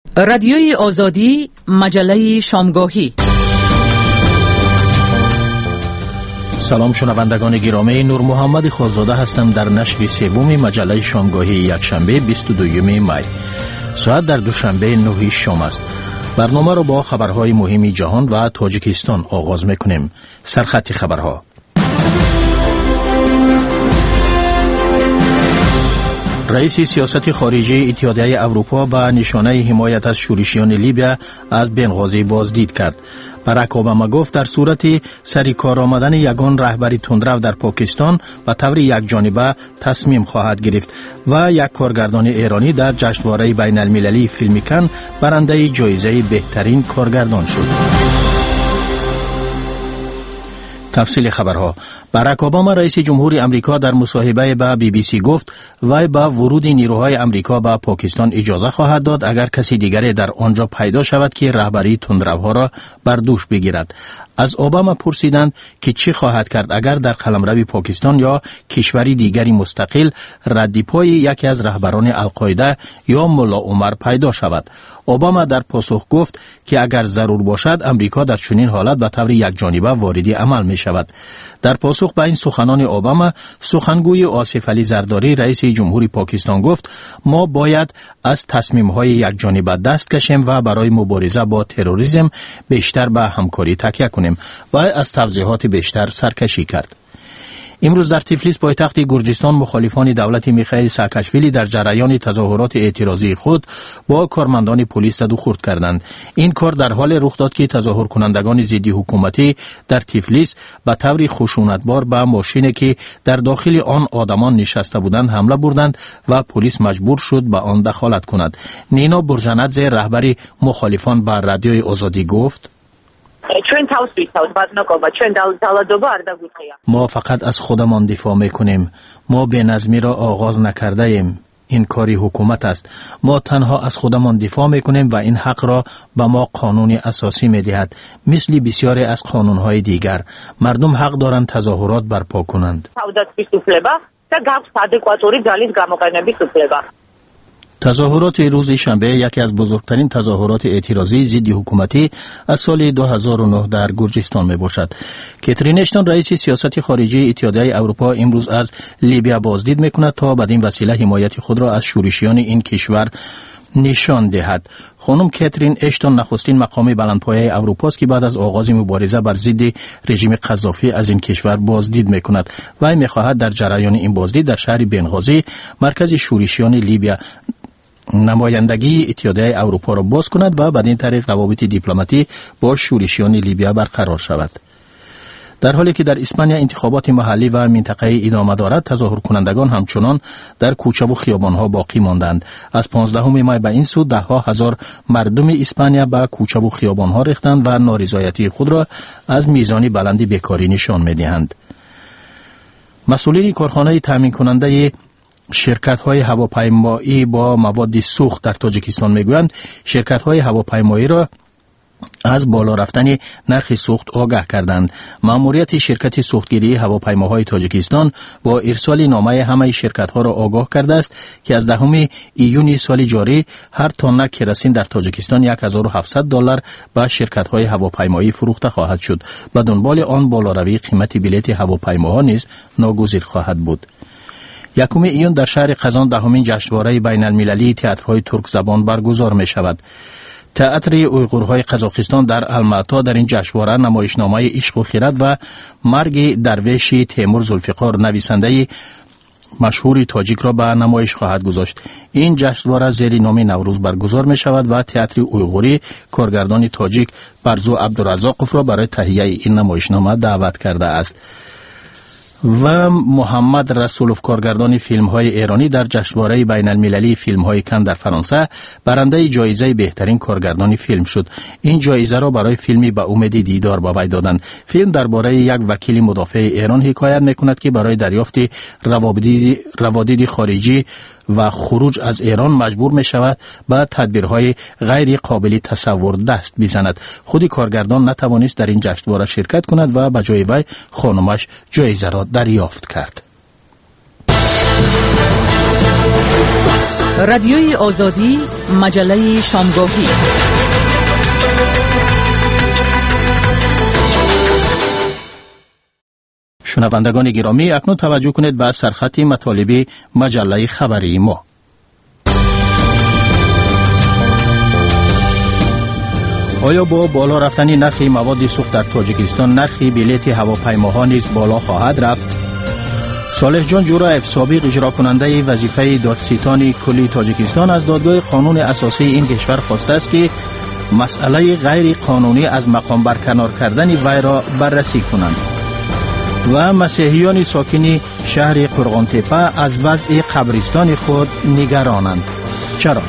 رادیوی آزادی، مجله شامگاهی. سلام شنوندگان گرامی، نور محمد خالزاده هستم در نشر سوم مجله شامگاهی یکشنبه 22 می. ساعت در دوشنبه 9 شام است. برنامه را با خبرهای مهم جهان و تاجیکستان آغاز میکنیم. سرخط خبرها. رئیس سیاست خارجی اتحادیه اروپا به نشانه حمایت از شورشیان لیبیا از بنغازی بازدید کرد. باراک اوباما گفت در صورت سری کار آمدن یگان رهبری تندرو در پاکستان به طور یکجانبه تصمیم خواهد گرفت و یک کارگردان ایرانی در جشنواره بین المللی فیلم کن برنده جایزه بهترین کارگردان شد. تفصیل خبرها. باراک اوباما رئیس جمهور امریکا در مصاحبه با BBC گفت وی با ورود نیروهای امریکا به پاکستان اجازه خواهد داد اگر کسی دیگری در آنجا پیدا شود که رهبری تندروها را بر دوش بگیرد. از اوباما پرسیدند که چی خواهد کرد اگر در قلمرو پاکستان یا کشوری دیگری مستقل ردپای یکی از رهبران القاعده یا ملا عمر پیدا شود. اوباما در پاسخ گفت که اگر ضرور باشد امریکا در چنین حالت به طور یکجانبه وارد عمل می شود. در پاسخ به این سخنان اوباما، سخنگوی آصف علی زرداری رئیس جمهوری پاکستان گفت ما باید از تصمیم‌های یکجانبه دست کشیم و برای مبارزه با تروریسم بیشتر به همکاری تکیه کنیم و از توضیحات بیشتر سرکشی کرد. امروز در تیفلیس پایتخت گرجستان مخالفان دولت میخائیل ساکاشویلی در جریان تظاهرات اعتراضی خود با کارمندان پلیس زد و خورد کردند. این کار در حال رخ داد که تظاهر کنندگان ضد حکومتی در تیفلیس به طور خشونتبار به ماشینی که در داخل آن آدمان نشسته بودند حمله بردند و پلیس مجبور شد به آن دخالت کند. نینا برژنادزه رهبر مخالفان به رادیوی آزادی گفت ما فقط از خودمان دفاع میکنیم. ما بینظمی را آغاز نکرده ایم. این کاری حکومت است. ما تنها از خودمان دفاع میکنیم و این حق را به ما قانون اساسی میدهد. مثل بسیاری از قانونهای دیگر مردم حق دارند تظاهرات برپا کنند. تظاهرات روز شنبه یکی از بزرگترین تظاهرات اعتراضی ضد حکومتی از سال 2009 در گرجستان می باشد. کاترین اشتون رئیس سیاست خارجی اتحادیه اروپا امروز از لیبیا بازدید می کند تا بدین وسیله حمایت خود را از شورشیان این کشور نشان دهد. خانم کاترین اشتون نخستین مقام بلندپایه اروپا است که بعد از آغاز مبارزه بر ضد رژیم قذافی از این کشور بازدید می کند و می خواهد در جریان این بازدید در شهر بنغازی مرکز شورشیان لیبیا نمایندگی اتحادیه اروپا را باز کند و بدین طریق روابط دیپلماتی با شورشیان لیبیا برقرار شود. در حالی که در اسپانیا انتخابات محلی و منطقه‌ای ادامه دارد، تظاهر کنندگان همچنان در کوچه و خیابان‌ها باقی ماندند. از 15 می به این سو ده‌ها هزار مردم اسپانیا به کوچه و خیابان‌ها ریختند و نارضایتی خود را از میزان بلند بیکاری نشان می‌دهند. مسئولین کارخانه تامین کننده شرکت‌های هواپیمایی با مواد سوخت در تاجیکستان میگویند شرکت‌های هواپیمایی را از بالا رفتن نرخ سوخت آگاه کردند. مأموریت شرکت سوختگیری هواپیماهای تاجیکستان با ارسال نامه همه شرکت‌ها را آگاه کرده است که از 10 ایون سال جاری هر تن کرosین در تاجیکستان $1700 به شرکت‌های هواپیمایی فروخته خواهد شد. به دنبال آن بالاروی قیمت بلیط هواپیماها نیز ناگزیر خواهد بود. 1 ایون در شهر قزان 10مین جشنواره بین المللی تئاترهای ترک زبان برگزار می شود. تئاتر اویغورهای قزاقستان در الماتا در این جشنواره نمایشنامه عشق و خرد و مرگ درویش تیمور ذوالفقار نویسنده مشهور تاجیک را به نمایش خواهد گذاشت. این جشنواره زیر نام نوروز برگزار می شود و تئاتر اویغوری کارگردان تاجیک برزو عبدالرزاقوف را برای تهیه این نمایشنامه دعوت کرده است. و محمد رسولوف کارگردان فیلم‌های ایرانی در جشنواره بین المللی فیلم‌های کن در فرانسه برنده جایزه بهترین کارگردان فیلم شد. این جایزه را برای فیلمی به امید دیدار به وی دادند. فیلم درباره یک وکیل مدافع ایران حکایت می‌کند که برای دریافت روادید خارجی و خروج از ایران مجبور می شود به تدبیرهای غیر قابل تصور دست بزند. خود کارگردان نتوانست در این جشنواره شرکت کند و به جای وی خانمش جایزه را دریافت کرد. رادیوی آزادی، مجله شامگاهی. شنوندگان گرامی، اکنون توجه کنید به سرخط مطالب مجله خبری ما. آیا با بالا رفتن نرخ مواد سوخت در تاجیکستان نرخ بلیط هواپیماها نیز بالا خواهد رفت؟ صالح جان جوراєف، سابق اجرا کننده وظیفه دادستان کلی تاجیکستان، از دادگاه قانون اساسی این کشور خواسته است که مسئله غیر قانونی از مقام برکنار کردن وی را بررسی کنند. و مسیحیان ساکن شهر قرغانتپه از وضع قبرستان خود نگرانند. چرا؟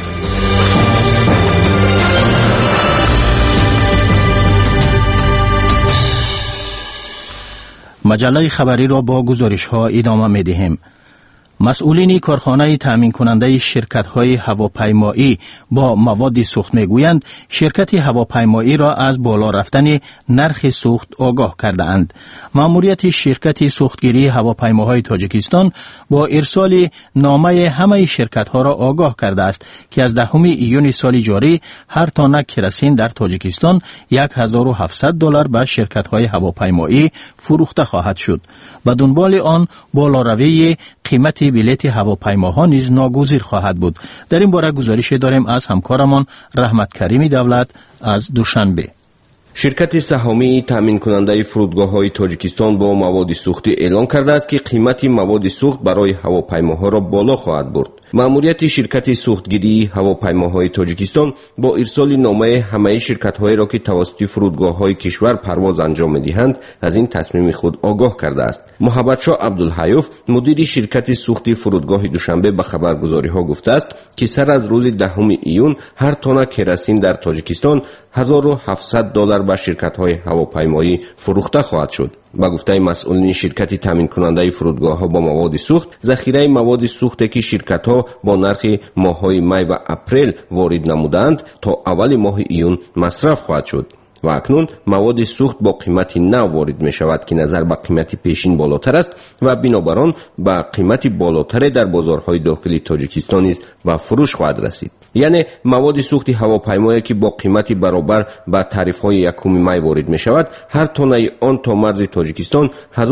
مجله خبری را با گزارش ها ادامه می دهیم. مسئولین کارخانه تامین کننده شرکت های هواپیمایی با مواد سوخت می گویند شرکت هواپیمایی را از بالا رفتن نرخ سوخت آگاه کرده اند. مأموریت شرکت سوختگیری هواپیماهای تاجیکستان با ارسال نامه همه شرکت ها را آگاه کرده است که از 10 ایون سال جاری هر تانه کراسین در تاجیکستان $1,700 به شرکت های هواپیمایی فروخته خواهد شد. به دنبال آن بالاروی قیمت بلیط هواپیماها نیز ناگزیر خواهد بود. در این باره گزارش داریم از همکارمان رحمت کریمی دولت از دوشنبه. شرکت سهامی تامین کننده فرودگاه‌های تاجیکستان با مواد سوختی اعلام کرده است که قیمت مواد سوخت برای هواپیماها را بالا خواهد برد. مأموریت شرکت سوختگیری هواپیماهای تاجیکستان با ارسال نامه همه شرکت‌هایی را که توسط فرودگاه‌های کشور پرواز انجام می‌دهند از این تصمیم خود آگاه کرده است. محبتشاه عبدالحیوف، مدیر شرکت سوختی فرودگاه دوشنبه به خبرگزاری‌ها گفته است که سر از روز 10 ایون هر تن کراسین در تاجیکستان $1,700 به شرکت‌های هواپیمایی فروخته خواهد شد. با گفته مسئولین شرکت تامین کننده فرودگاه‌ها با مواد سوخت، ذخیره مواد سوختی که شرکت‌ها با نرخ ماه‌های می و اپریل وارد نمودند تا اول ماه ایون مصرف خواهد شد. و اکنون مواد سوخت با قیمت نو وارد می شود که نظر به قیمت پیشین بالاتر است و بنابراین با قیمت بالاتر در بازارهای داخلی تاجیکستان نیز به فروش خواهد رسید. یعنی مواد سوخت هواپیمایی که با قیمت برابر با تعرفه‌های یکم می وارد می شود هر تانه آن تا مرز تاجیکستان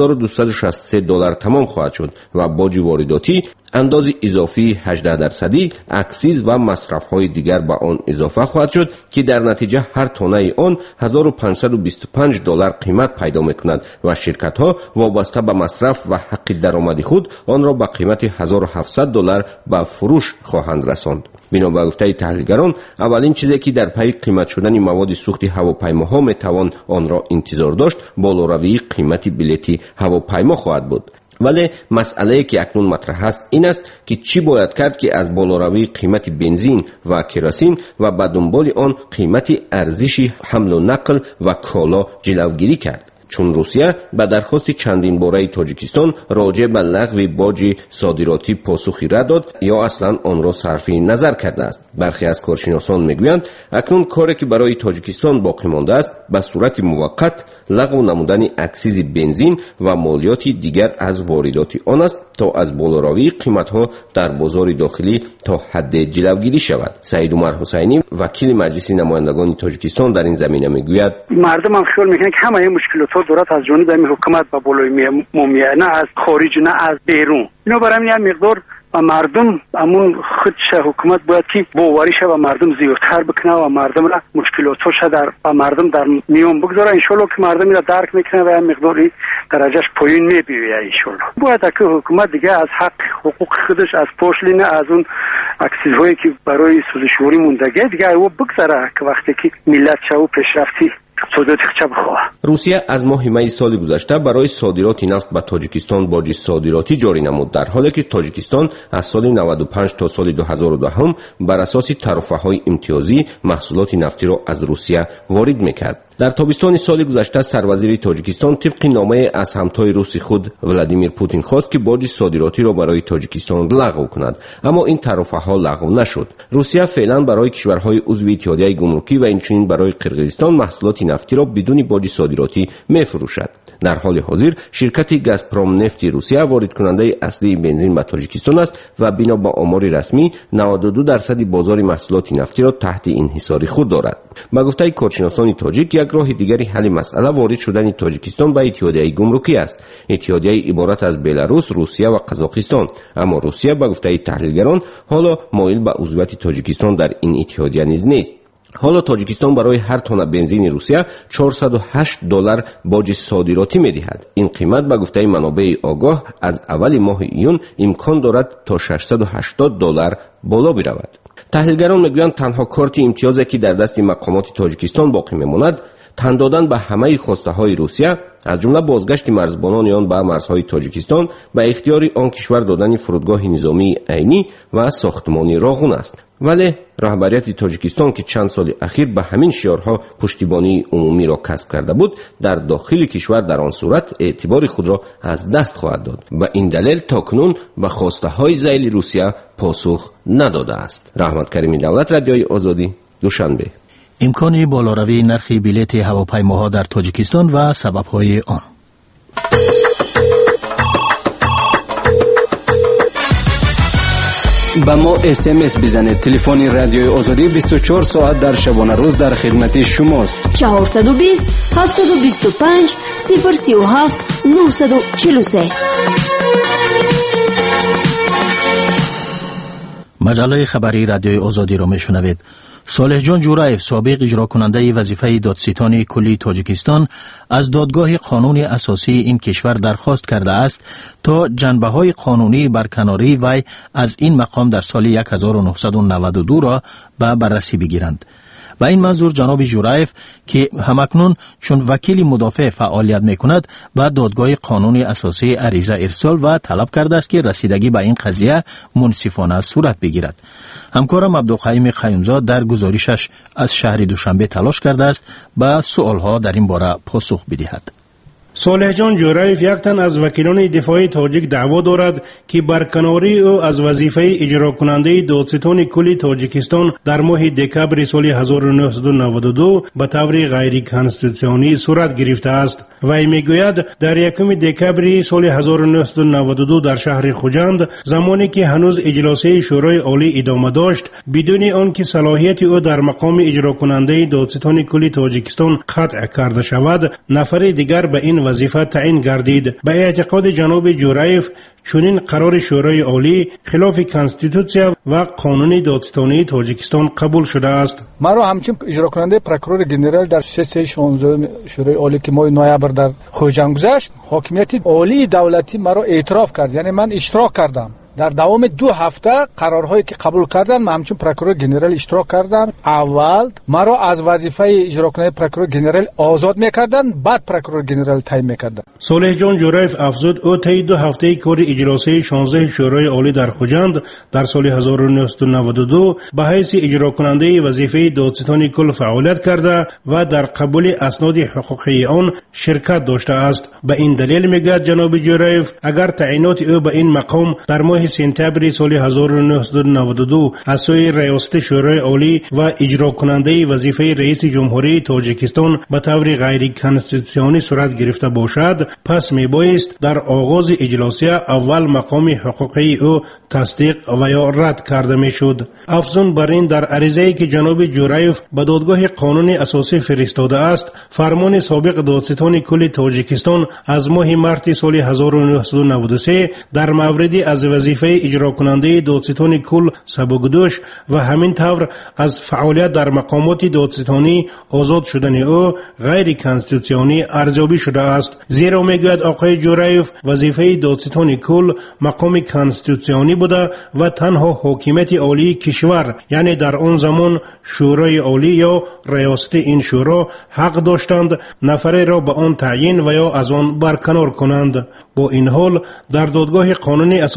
$1,263 تمام خواهد شد و باج وارداتی اندازی اضافی 18% اکسیز و مصرف‌های دیگر به آن اضافه خواهد شد که در نتیجه هر تانه آن $1,525 قیمت پیدا می‌کند و شرکت‌ها وابسته به مصرف و حق درآمد خود آن را به قیمت $1,700 به فروش خواهند رساند. بنا به گفته تحلیلگران، اولین چیزی که در پی قیمت شدن مواد سوخت هواپیماها میتوان آن را انتظار داشت بالاروی قیمت بلیط هواپیما خواهد بود. ولی مسئله که اکنون مطرح است این است که چی باید کرد که از بالاروی قیمت بنزین و کراسین و به دنبال آن قیمت ارزش حمل و نقل و کالا جلوگیری کرد. چون روسیه به درخواست چندین باره تاجیکستان راجع به لغو باج صادراتی پاسخی رد داد یا اصلا آن را صرف نظر کرده است. برخی از کارشناسان میگویند اکنون کاری که برای تاجیکستان باقی مانده است به صورت موقت لغو نمودن اکسیز بنزین و مالیات دیگر از واردات آن است تا از بالاروی قیمت‌ها در بازار داخلی تا حد جلوگیری شود. سعید عمر حسینی، وکیل مجلس نمایندگان تاجیکستان، در این زمینه میگوید مردم هم خیال میکنن که همه مشکلات دولت از جانب حکومت به بالای میاد، نه از خارج نه از بیرون. اینا برای همین مقدار و مردم امون خودش حکومت باید که باوریش و مردم زیادتر بکنه و مردم را مشکلاتش در مردم در میون بگذاره. ان شاء الله که مردم را درک میکنه و مقداری درجهش پایین میبیه. ان شاء الله باید که حکومت دیگه از حق حقوق خودش از پاشلینه از اون اکسیزهایی که برای سوزشوری موندگی دیگه او بگذاره که وقتی که ملت چاو پیشرفتی روسیه از ماه می سال گذشته برای صادرات نفت به تاجیکستان باج صادراتی جاری نمود، در حالی که تاجیکستان از سال 95 تا سال 2002 بر اساس ترفه‌های امتیازی محصولات نفتی را از روسیه وارد می‌کرد. در تابستان سال گذشته سروزیر تاجیکستان طبق نامه از همتای روسی خود ولادیمیر پوتین خواست که باج صادراتی را برای تاجیکستان لغو کند، اما این طرفها لغو نشد. روسیه فعلا برای کشورهای عضو اتحادیه گمرکی و همچنین برای قرقیزستان محصولات نفتی را بدون باج صادراتی می‌فروشد. در حال حاضر شرکت گازپروم نفتی روسیه وارد کننده اصلی بنزین به تاجیکستان است و بنا به آمار رسمی 92% بازار محصولات نفتی را تحت انحصار خود دارد. با گفته کارشناسان تاجیک یک راه دیگری حل مسئله وارد شدن تاجیکستان به اتحادیه گمرکی است. اتحادیه عبارت از بلاروس، روسیه و قزاقستان، اما روسیه با گفته تحلیلگران حالا مایل به عضویت تاجیکستان در این اتحادیه نیست. حالا تاجیکستان برای هر تن بنزین روسیه $408 باج صادراتی می‌دهد. این قیمت به گفته منابع آگاه از اول ماه ایون امکان دارد تا $680 بالا برود. تحلیلگران میگویند تنها کارت امتیازی که در دست مقامات تاجیکستان باقی میماند تن دادن به همه خواسته های روسیه، از جمله بازگشت مرزبانان آن به مرزهای تاجیکستان به اختیار آن کشور دادن فرودگاه نظامی عینی و ساختمانی راغون است. ولی رهبریت تاجیکستان که چند سال اخیر به همین شعارها پشتیبانی عمومی را کسب کرده بود، در داخل کشور در آن صورت اعتبار خود را از دست خواهد داد. و این دلیل تاکنون به خواسته های ذیل روسیه پاسخ نداده است. رحمت کریمی دولت، رادیوی آزادی، دوشنبه. امکان بالاروی نرخ بلیط هواپیماها در تاجیکستان و سبب‌های آن. با ما SMS بزنید. تلفن رادیوی آزادی 24 ساعت در شبانه روز در خدمت شماست. 420 725 037 943. مجله خبری رادیوی آزادی را میشنوید. صالح جان جورایف، سابق اجرا کننده وظیفه دادستان کلی تاجیکستان، از دادگاه قانون اساسی این کشور درخواست کرده است تا جنبه‌های قانونی برکناری وی از این مقام در سال 1992 را به بررسی بگیرند. با این منظور جناب جورایف که همکنون چون وکیل مدافع فعالیت میکند به دادگاه قانون اساسی عریضه ارسال و طلب کرده است که رسیدگی به این قضیه منصفانه صورت بگیرد. همکارم عبدالقیوم قیومزاد در گزارشش از شهر دوشنبه تلاش کرده است به سوالها در این باره پاسخ بدهد. صالح جان جورایف یک تن از وکیلان دفاعی تاجیک دعوا دارد که برکناری او از وظیفه اجرا کننده دادستان کلی تاجیکستان در ماه دکبر سال 1992 به طور غیر کانستیتوسیونی صورت گرفته است. وی میگوید در 1 دکبر سال 1992 در شهر خوجند، زمانی که هنوز اجلاس شورای عالی ادامه داشت، بدون آنکه صلاحیت او در مقام اجرا کننده دادستان کلی تاجیکستان قطع کرده شود، نفر دیگر به این وظیفه تعیین گردید. به اعتقاد جناب جورایف چنین قرار شورای عالی خلاف کانستیتوسیا و قانون دادستانی تاجیکستان قبول شده است. مرا همچنین اجرا کننده پروکورور گنرال در 316 شورای عالی که ماه نوامبر در خوجند گذشت، حاکمیت عالی دولتی مرا اعتراف کرد، یعنی من اشتراک کردم در دوام 2 هفته قرارهایی که قبول کردن. من همچون پروکورور گنرال اشتراک کردم. اول مرا از وظیفه اجرا کننده پروکورور گنرال آزاد میکردن، بعد پروکورور گنرال تعیین میکردن. صالح جان جورایف افزود او طی 2 هفته کار اجلاسی 16 شورای عالی در خوجند در سال 1992 به حیث اجرا کننده وظیفه دادستان کل فعالیت کرده و در قبول اسناد حقوقی آن شرکت داشته است. به این دلیل میگوید جناب جورایف اگر تعیینات او به این مقام در ماه سپتامبر سال 1992 از سوی ریاست شورای عالی و اجرا کننده وظیفه رئیس جمهوری تاجیکستان به طور غیر کانستیتوسیونی صورت گرفته باشد، پس میبایست در آغاز اجلاسی اول مقام حقوقی او تصدیق و یا رد کرده میشد. افزون بر این در عریضه‌ای که جناب جورایف به دادگاه قانون اساسی فرستاده است، فرمان سابق دادستان کل تاجیکستان از ماه مارس سال 1993 در مورد از وظیفه اجرا کننده دادستان کل سبکدوش و همین طور از فعالیت در مقامات دادستانی آزاد شدن او غیر کانستیتوسیونی ارزیابی شده است. زیرا میگوید آقای جورایف وظیفه دادستان کل مقام کانستیتوسیونی بوده و تنها حاکمیت عالی کشور، یعنی در آن زمان شورای عالی یا ریاست این شورا، حق داشتند نفر را به آن تعیین و یا از آن برکنار کنند. با این حال در دادگاه قانون اساسی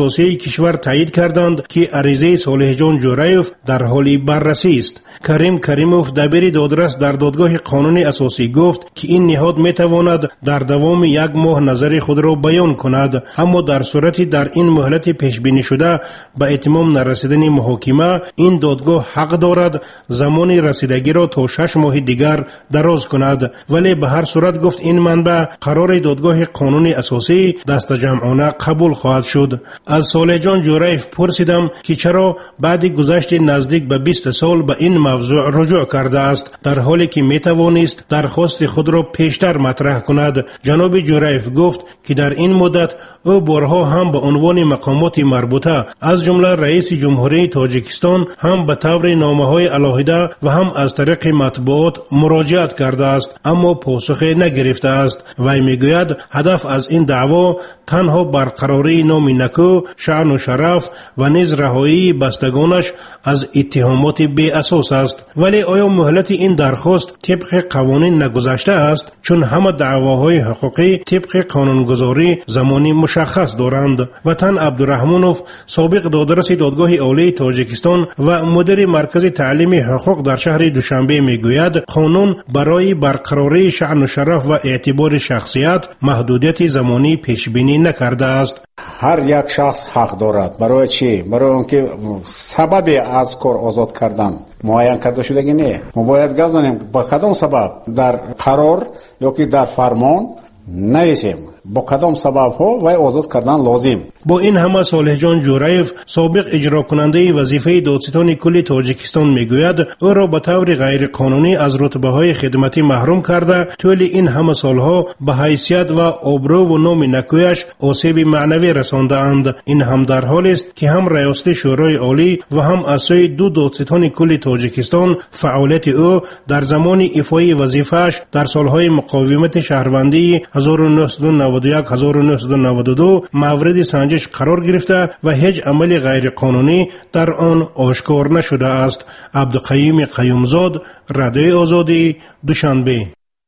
کشور تایید کردند که عریضه صالح جان جورایف در حال بررسی است. کریم کریموف دبیر دادرس در دادگاه قانونی اساسی گفت که این نهاد میتواند در دوام 1 ماه نظر خود را بیان کند، اما در صورتی در این مهلت پیش بینی شده به اتمام نرسیدن محاکمه این دادگاه حق دارد زمان رسیدگی را تا 6 ماه دیگر دراز کند. ولی به هر صورت گفت این منبع قرار دادگاه قانونی اساسی دست جمعانه قبول خواهد شد. از صالح جان جورایف پرسیدم که چرا بعد گذشت نزدیک به 20 سال به این موضوع رجوع کرده است در حالی که میتوانست درخواست خود را پیشتر مطرح کند. جناب جورایف گفت که در این مدت او بارها هم به عنوان مقامات مربوطه از جمله رئیس جمهوری تاجیکستان هم به طور نامه‌های علاهده و هم از طریق مطبوعات مراجعت کرده است، اما پاسخ نگرفته است. وی میگوید هدف از این دعوا تنها برقراری نام نکو، شأن و شرف و نیز رهایی بستگانش از اتهامات بی اساس است. ولی آیا مهلت این درخواست طبق قوانین نگذشته است؟ چون همه دعواهای حقوقی طبق قانونگذاری زمانی مشخص دارند. وطن عبدالرحمنوف سابق دادرس دادگاه عالی تاجیکستان و مدیر مرکز تعلیم حقوق در شهر دوشنبه میگوید قانون برای برقراری شأن و شرف و اعتبار شخصیت محدودیت زمانی پیش بینی نکرده است. هر یک شخص حق دارد. برای چی؟ برای اینکه سبب از کار آزاد کردن معین کرده شدگی نه. ما باید گپ زنیم با کدام سبب در قرار یا که در فرمان نویسیم با کدام سبب ها و آزاد کردن لازم. با این همه صالح جان جورایف سابق اجرا کننده وظیفه دادستان کل تاجیکستان میگوید او را به طور غیر قانونی از رتبه های خدمتی محروم کرده طول این همه سالها به حیثیت و آبرو و نام نکویش آسیب معنوی رسانده اند. این هم در حالی است که هم ریاست شورای عالی و هم از سوی 2 دادستان کل تاجیکستان فعالیت او در زمان ایفای وظیفه‌اش در سالهای مقاومت شهروندی 1991-1992 مورد سنجش قرار گرفته و هیچ عمل غیر قانونی در آن آشکار نشده است. عبدالقیوم قیومزاد، رادیوی آزادی، دوشنبه.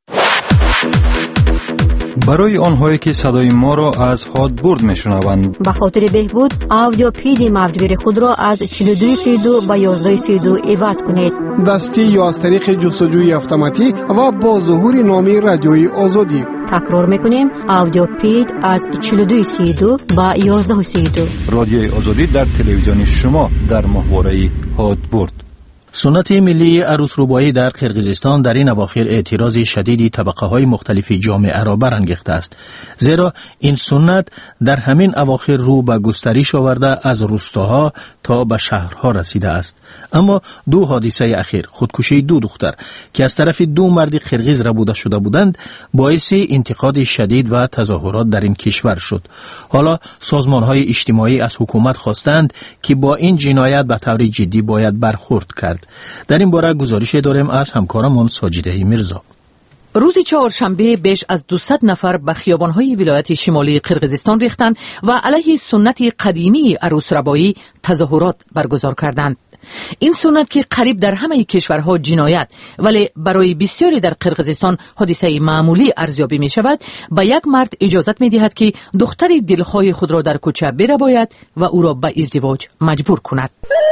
برای آنهایی که صدای ما را از هادبورد میشنوند به خاطر بهبود آودیو پیدی موجگیر خود را از 4232 به 1132 عوض کنید. دستی یا از طریق جستجوی اتوماتیک و با ظهور نامی رادیوی آزادی. تکرار میکنیم آودیو پید از 4232 به 1132. رادیوی آزادی در تلویزیون شما در محوره هادبورد. سنت ملی عروس روبایی در قرقیزستان در این اواخر اعتراض شدیدی طبقه های مختلف جامعه را برانگیخته است، زیرا این سنت در همین اواخر رو به گسترش آورده از روستاها تا به شهرها رسیده است. اما 2 حادثه اخیر، خودکشی 2 دختر که از طرف 2 مرد قرقیز ربوده شده بودند، باعث انتقاد شدید و تظاهرات در این کشور شد. حالا سازمان های اجتماعی از حکومت خواستند که با این جنایت به طور جدی باید برخورد کرد. در این باره گزارش داریم از همکارمان ساجده میرزا. روز چهارشنبه بیش از 200 نفر به خیابان‌های ولایت شمالی قرقیزستان ریختند و علیه سنت قدیمی عروس ربایی تظاهرات برگزار کردند. این سنت که قریب در همه کشورها جنایت ولی برای بسیاری در قرقیزستان حادثه معمولی ارزیابی می شود، به یک مرد اجازت می دهد که دختر دلخواه خود را در کوچه برباید و او را به ازدواج مجبور کند.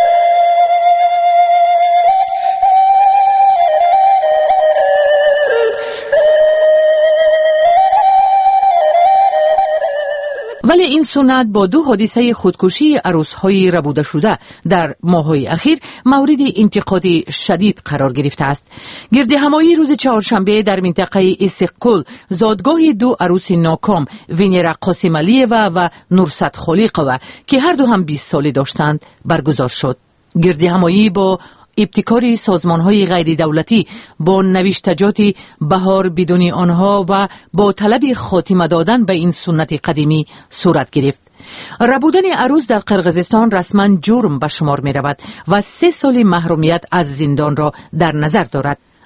ولی این سنت با 2 حادثه خودکشی عروس‌های ربوده شده در ماه‌های اخیر مورد انتقاد شدید قرار گرفته است. گردهمایی روز چهارشنبه در منطقه اسقل زادگاه 2 عروس ناکام وینرا قاسم‌علیوه و نورست خلیقوه که هر دو هم 20 ساله داشتند برگزار شد. گردهمایی با ابتکار سازمان‌های غیر دولتی با نوشتجات بهار بدون آنها و با طلب خاتمه دادن به این سنت قدیمی صورت گرفت. ربودن عروس در قرقیزستان رسما جرم به شمار می رود و 3 سال محرومیت از زندان را در نظر دارد.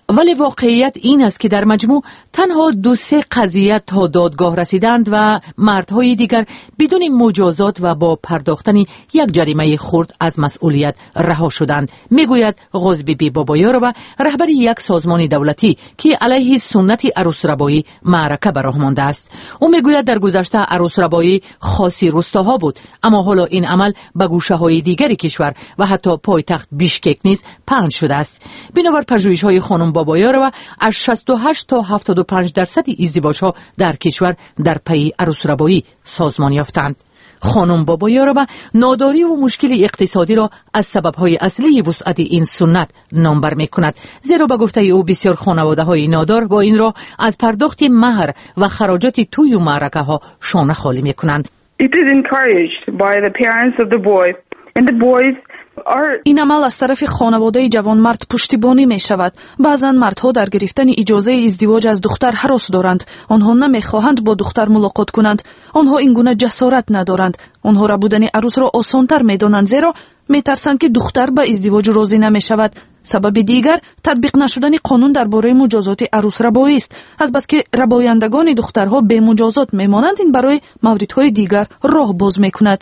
ولی واقعیت این است که در مجموع تنها 2-3 قضیه تا دادگاه رسیدند و مردهای دیگر بدون مجازات و با پرداختن یک جریمه خرد از مسئولیت رها شدند، میگوید قزبیبی بابایارова، رهبر یک سازمان دولتی که علیه سنت عروس‌ربایی معرکه به راه مانده است. او میگوید در گذشته عروس‌ربایی خاصی روستاها بود، اما حالا این عمل به گوشه‌های دیگر کشور و حتی پایتخت بیشکک نیز پهن شده است. بنابر پژوهش‌های خانم بابایارova، از 68 تا 75% ازدواج‌ها در کشور در پی عروس‌ربایی سازمان یافتند. خانم بابایارova ناداری و مشکل اقتصادی را از سبب‌های اصلی وسعت این سنت نامبر می‌کند، زیرا به گفته او بسیار خانواده‌های نادار با این را از پرداخت مهر و خراجات توی و معرکه‌ها شانه خالی می‌کنند. It is encouraged by the parents of the boy and the boys. این عمل از طرف خانواده جوانمرد پشتیبانی می شود. بعضا مردها در گرفتن اجازه ازدواج از دختر هراس دارند. آنها نمی خواهند با دختر ملاقات کنند. آنها این گونه جسارت ندارند. آنها را بودن عروس را آسان‌تر می دانند، زیرا می ترسند که دختر به ازدواج راضی نمی شود. سبب دیگر تطبیق نشدن قانون درباره مجازات عروس ربایی است. از بس که ربایندگان دخترها به مجازات می مانند، این برای موردهای دیگر راه باز می کند.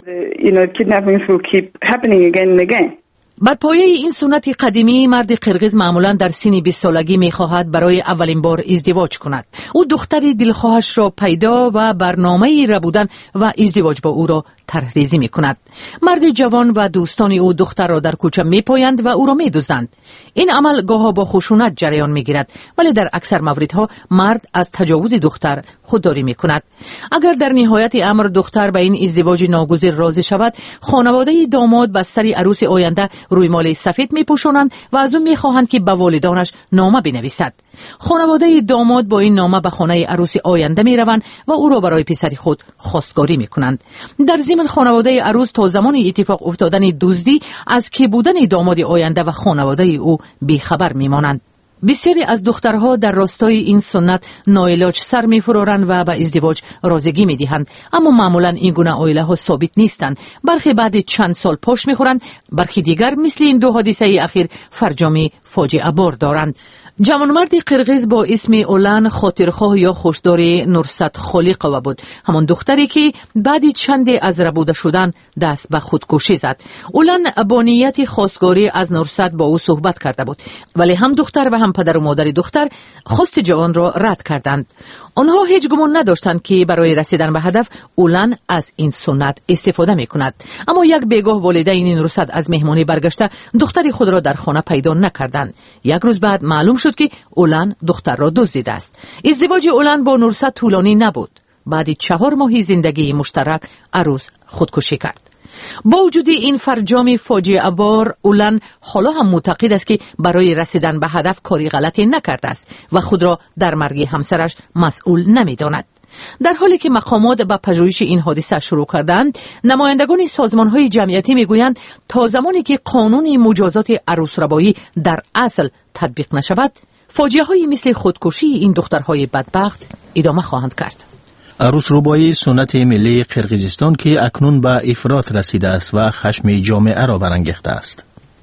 بر پایه این سنت قدیمی، مرد قرغیز معمولا در سن 20 سالگی می خواهد برای اولین بار ازدواج کند. او دختری دلخواهش را پیدا و برنامه ربودن و ازدواج با او را طرحریزی می کند. مرد جوان و دوستان او دختر را در کوچه می پایند و او را می دوزند. این عمل گاهی با خشونت جریان می گیرد، ولی در اکثر موردها مرد از تجاوز دختر خودداری می کند. اگر در نهایت امر دختر به این ازدواج ناگزیر راضی شود، خانواده داماد بر سر عروس آینده رویمال سفید می پوشانند و از او می خواهند که به والدانش نامه بنویسد. خانواده داماد با این نامه به خانه عروس آینده می روند و او را برای پسر خود خواستگاری می کنند. در ضمن خانواده عروس تا زمان اتفاق افتادن دزدی از کی بودن داماد آینده و خانواده او بیخبر می مانند. بسیاری از دخترها در راستای این سنت ناعلاج سر می فرارند و به ازدواج رازگی می دهند، اما معمولا این گونه عائله ها ثابت نیستند. برخی بعد چند سال پاش می خورند، برخی دیگر مثل این 2 حادثه اخیر فرجامی فاجعه بار دارند. جوانمرد قرغیز با اسم اولان خاطرخواه یا خوشدار نورست خالقova بود، همان دختری که بعد چند از ربوده شدن دست به خودکشی زد. اولان با نیت خواستگاری از نورست با او صحبت کرده بود، ولی هم دختر و هم پدر و مادر دختر خواست جوان را رد کردند. آنها هیچ گمان نداشتند که برای رسیدن به هدف اولان از این سنت استفاده می کند. اما یک بیگاه والدین نورست از مهمانی برگشته دختری خود را در خانه پیدا نکردند. یک روز بعد معلوم شد که اولان دختر را دزدیده است. ازدواج اولان با نورست طولانی نبود. بعد 4 ماه زندگی مشترک عروس خودکشی کرد. با وجود این فرجام فاجعه بار، اولان حالا هم معتقد است که برای رسیدن به هدف کاری غلطی نکرده است و خود را در مرگ همسرش مسئول نمی‌داند. در حالی که مقامات به پژوهش این حادثه شروع کردند، نمایندگان سازمان‌های جمعیتی می‌گویند تا زمانی که قانون مجازات عروس‌ربایی در اصل تطبیق نشود، فاجعه‌های مثل خودکشی این دخترهای بدبخت ادامه خواهند کرد. عروس‌ربایی سنت ملی قرقیزستان که اکنون به افراط رسیده است و خشم جامعه را برانگیخته است.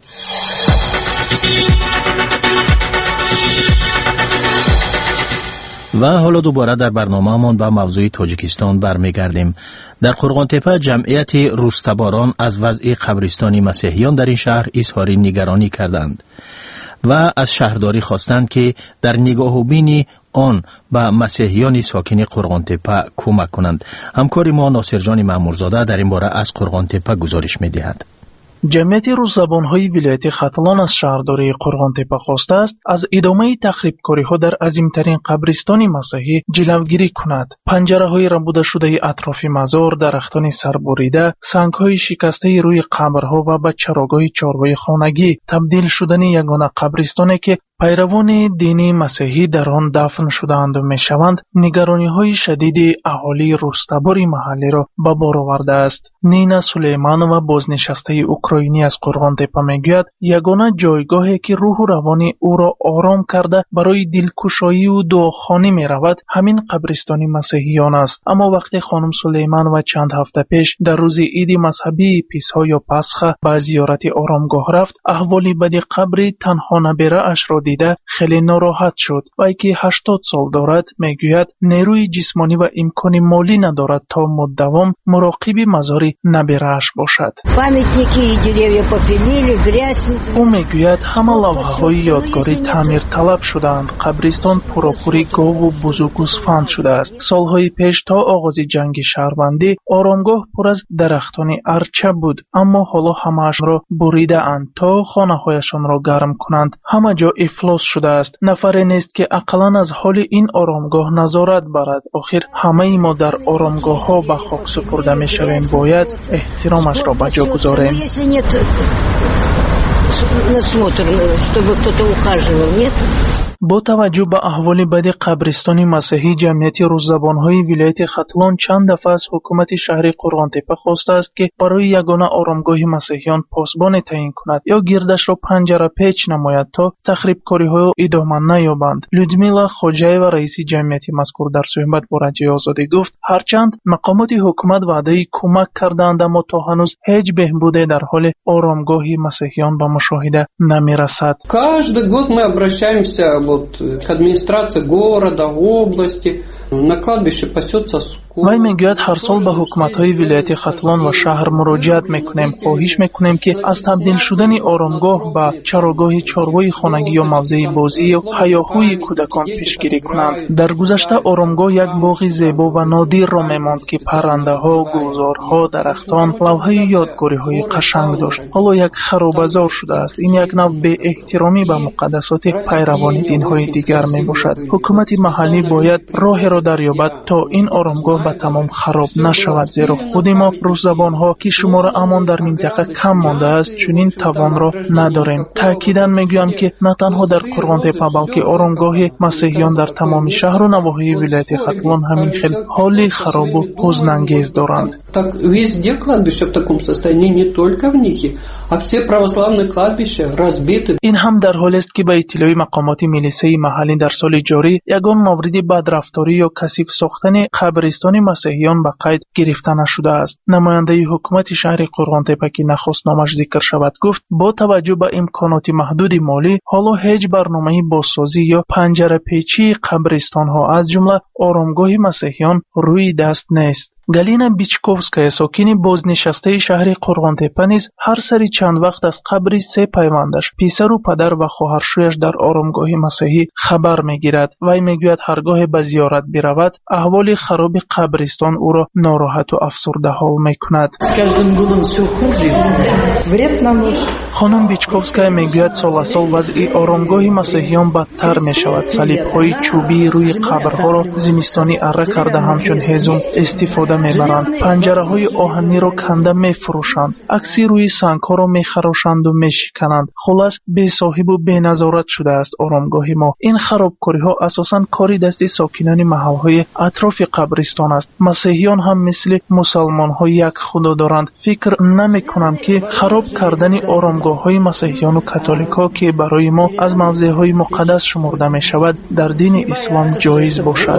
و حالا دوباره در برنامه‌مان به موضوع تاجیکستان برمیگردیم. در قرغانتپه جمعیت روستباران از وضع قبرستان مسیحیان در این شهر اظهار نگرانی کردند و از شهرداری خواستند که در نگاه و بین آن به مسیحیان ساکن قرغانتپه کمک کنند. همکار ما ناصر جان مامورزاده در این باره از قرغانتپه گزارش می‌دهد. جمعیت روززبان‌های ولایت ختلان از شهرداری قرغانتپه خواسته است از ادامه تخریبکاری‌ها در عظیم‌ترین قبرستان مسیحی جلوگیری کند. پنجره‌های ربوده شده اطراف مزار، درختان سربریده، سنگ‌های شکسته روی قبرها و به چراگاه چارپای خانگی تبدیل شدن یگانه قبرستانی که پیروان دین مسیحی در آن دفن شده‌اند و می‌شوند، نگرانی‌های شدید اهالی روستبار محلی را به بار آورده است. نینا سلیمانова بازنشسته اوکراین اوکراینی از قرغان تپه میگوید یگانه جایگاهی که روح و روان او را آرام کرده برای دلکشایی و دعاخوانی میرود همین قبرستان مسیحیان است. اما وقتی خانم سلیمان و چند هفته پیش در روز عید مذهبی پیسها یا پسخ به زیارت آرامگاه رفت، احوالی بد قبر تنها نبیره اش را دیده خیلی ناراحت شد. وی که 80 سال دارد میگوید نیروی جسمانی و امکان مالی ندارد تا مداوم مراقب مزار نبیره اش باشد. او میگوید همه لوحه های یادگاری تعمیر طلب شدند. قبرستان پراپوری گاو و بزو گوسفند شده است. سالهای پیش تا آغاز جنگ شهروندی آرامگاه پر از درختان ارچه بود، اما حالا همه‌اش را بریده اند تا خانه هایشان را گرم کنند. همه جا افلاس شده است. نفری نیست که اقلا از حال این آرامگاه نظارت برد. آخر همه ما در آرامگاه ها به خاک سپرده می شویم، باید احترامش را به جا گذاریم. با توجه به احوال بد قبرستان مسیحی، جمعیت روززبان‌های ولایت ختلان چند دفعه از حکومت شهر قرغان تپه خواسته است که برای یگانه آرامگاه مسیحیان پاسبان تعیین کند یا گردش را پنجره پیچ نماید تا تخریبکاری‌ها ادامه نیابند. لودمیلا خوجایوا رئیس جمعیت مذکور در صحبت با رادیوی آزادی گفت هرچند مقامات حکومت وعده کمک کردند، اما تا هنوز هیچ بهبودی در حال آرامگاه مسیحیان به مشاهده نمی‌رسد. Каждый год мы обращаемся к администрации города, области. На кладбище пасется скот. وی میگوید هر سال به حکومت‌های ولایت ختلان و شهر مراجعت میکنیم، خواهش میکنیم که از تبدیل شدن آرامگاه به چراگاه چاروائی خانگی یا موضع بازی و هیاهوی کودکان پیشگیری کنند. در گذشته آرامگاه یک باغ زیبا و نادر را میماند که پرنده‌ها، گلزارها، درختان، لوحه یادگاری‌های قشنگ داشت. حالا یک خرابه‌زار شده است. این یک نوع بی احترامی به مقدسات پیروان دین‌های دیگر میباشد. حکومت محلی باید راهی را دریابد تا این آرامگاه به تمام خراب نشود، زیرا خود ما روززبان‌ها که شمار امان در منطقه کم مانده است چنین توان را نداریم. تأکیداً میگویم که نه تنها در قرغان تپه بلکه آرامگاه مسیحیان در تمام شهر و نواحی ولایت ختلان همین خیلی حال خراب و حزن‌انگیز دارند. Так везде кладбища в таком состоянии, не только в них, а все православные кладбища разбиты. این هم در حالی است که به اطلاع مقامات میلیسه محلی در سال جاری یگان مورد بدرفتاری یا کثیف ساختن قبرستان مسیحیان به قید گرفته نشده است. نماینده حکومت شهر قرغان تپه که نخست نامش ذکر شود گفت با توجه به امکانات محدود مالی حالا هیچ برنامه بازسازی یا پنجره پیچی قبرستان ها از جمله آرامگاه مسیحیان روی دست نیست. گالینا بیچکوفسکایا ساکن بازنشسته شهر قرغان تپه نیز هر سری چند وقت از قبر سه پیوندش پسر و پدر و خواهرشویش در آرامگاه مسیحی خبر میگیرد. وی میگوید هرگاه به زیارت برود احوال خراب قبرستان او را ناراحت و افسرده حال میکند. خانم بیچکوفسکایا میگوید سال سال وضع آرامگاه مسیحیان بدتر میشود. صلیب‌های چوبی روی قبرها را زمستانی اره کرده همچون هیزم استفاده میبرند. پنجره های آهنی را کنده میفروشند. عکسی روی سنگ ها را میخراشند و میشکنند. خلاص بی صاحب و بی نظارت شده است آرامگاه ما. این خرابکاری ها اساساً کاری دست ساکنان محل های اطراف قبرستان است. مسیحیان هم مثل مسلمان ها یک خدا دارند. فکر نمی کنم که خراب کردن آرامگاه های مسیحیان و کاتولیک ها که برای ما از موضع های مقدس شمرده می شود در دین اسلام جایز باشد.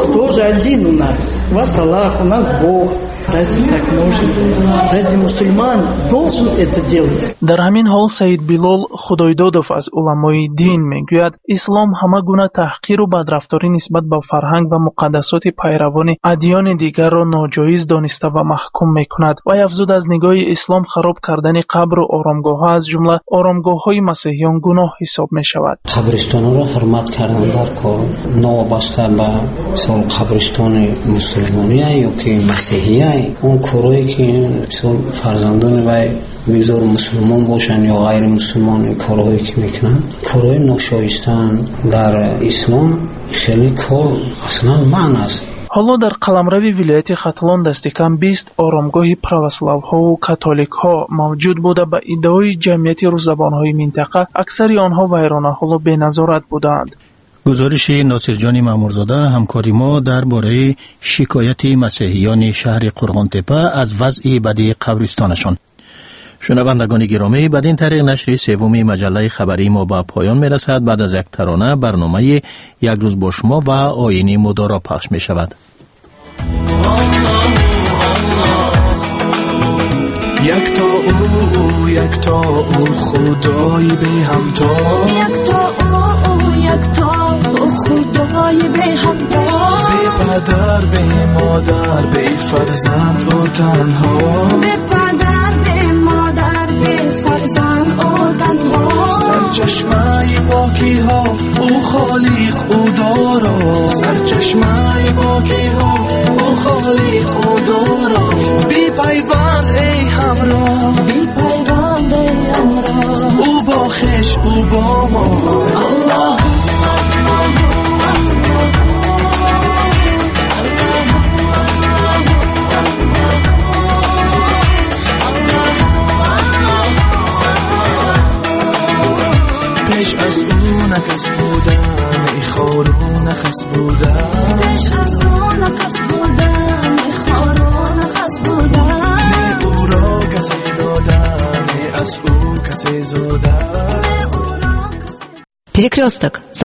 در همین حال سید بلال خدایدادوف از علمای دین میگوید اسلام همه گونه تحقیر و بدرفتاری نسبت به فرهنگ و مقدسات پیروان ادیان دیگر را ناجایز دانسته و محکوم میکند. و افزود از نگاه اسلام خراب کردن قبر و آرامگاه ها از جمله آرامگاه های مسیحیان گناه حساب می شود. قبرستان را حرمت کردن در کار نوابسته به مثال قبرستان مسلمانی یا که مسیحی اون کارهایی که مثال فرزندان و میذار مسلمان باشن یا غیر مسلمان کارهایی که میکنن کارهای ناشایستن در اسلام خیلی کار اصلا معنی است. حالا در قلمرو ولایت ختلان دست کم 20 آرامگاه پروسلاوها و کاتولیک ها موجود بوده. به ادعای جمعیت روززبان‌های منطقه اکثر آنها ویرانه حال و بی نظارت بودند. گزارش ناصرجان مامورزاده همکاری ما درباره شکایت مسیحیان شهر قرغان تپه از وضع بد قبرستانشان. شنوندگان گرامی، بدین طریق نشر سوم مجله خبری ما به پایان می رسد. بعد از یک ترانه برنامه یک روز با شما و آیین مدارا پخش می شود. یک تا او خدای به همتا، یک تا او خدای به همتا، به پدر به مادر به فرزند او تنها، به پدر به مادر به فرزند او تنها، سرچشمه پاکی ها او خالق او دارا، سرچشمه پاکی ها او خالق او دارا، بی پیوند ای همراه، بی پیوند ای همراه، او با خش او با ما. الله پیش از او نکس بودم ای خارو نخس بودم، پیش از او نکس بودم ای خارو نخس بودم، نه او را کسی دادم نه از او کسی زودم. Перекресток.